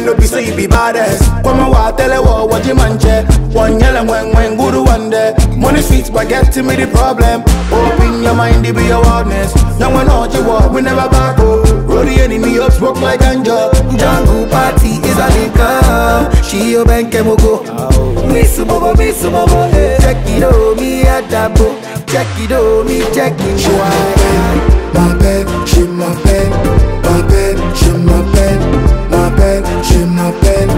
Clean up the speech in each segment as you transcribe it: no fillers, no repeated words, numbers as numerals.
no be say you be badass. Come on, wa tell her what you manche. One yell and when good one day. Money sweet, but get to me the problem. Open your mind, it be your wildness. Young one out you walk, we never back up. Roll the enemy up, smoke like ganja. Jungle party is a link up. She your bank and go. Miss Bobo, check it out, me at that book. Check it out, me check it. My bed, she my bed. My bed, she my bed. My bed, she my bed.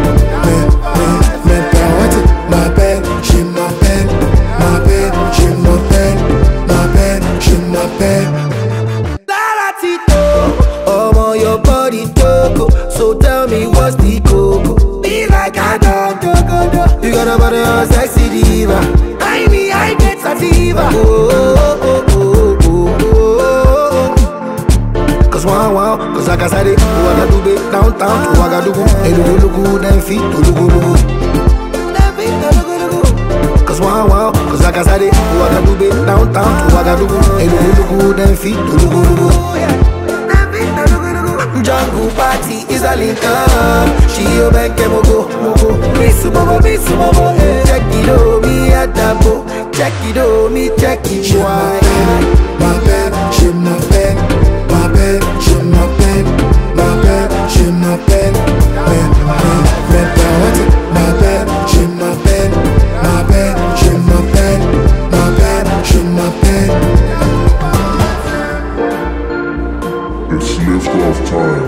My bed, she my bed. My bed, she my bed. My bed, she my bed. Oh, your body toco. So tell me what's the coco? Be like I don't go. You got a body of sexy diva. I get sativa. Cause wow, cause like I said it, Ouagadougou, downtown to Ouagadougou. Et Lougoulou, then feet to Lougoulou. Cause wow, cause like I said it, Ouagadougou, downtown to Ouagadougou. Et Lougoulou, then feet to Lougoulou. Jungle party is a link up. She your bank and go. Miss Bobo, check it out, me at that book. Check it out, me check it. My bed, she my bed. My bed, she my bed. My bed, she my bed. My bed, she my bed. My bed, she my bed. My bed, she my bed. It's lift-off time.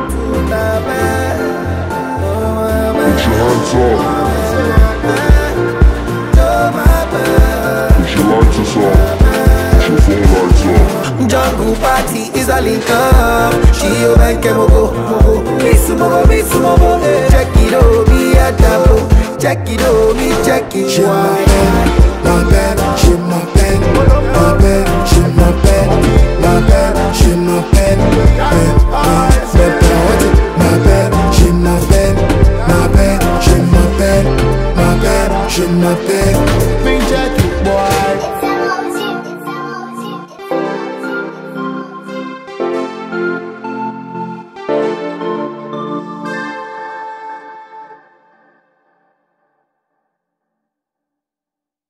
Put your hands up. Put your lights up. Put your phone lights up. Jungle party is a link up. She your bank and go. Miss Bobo, check it out, me at that book. Check it out, me check it.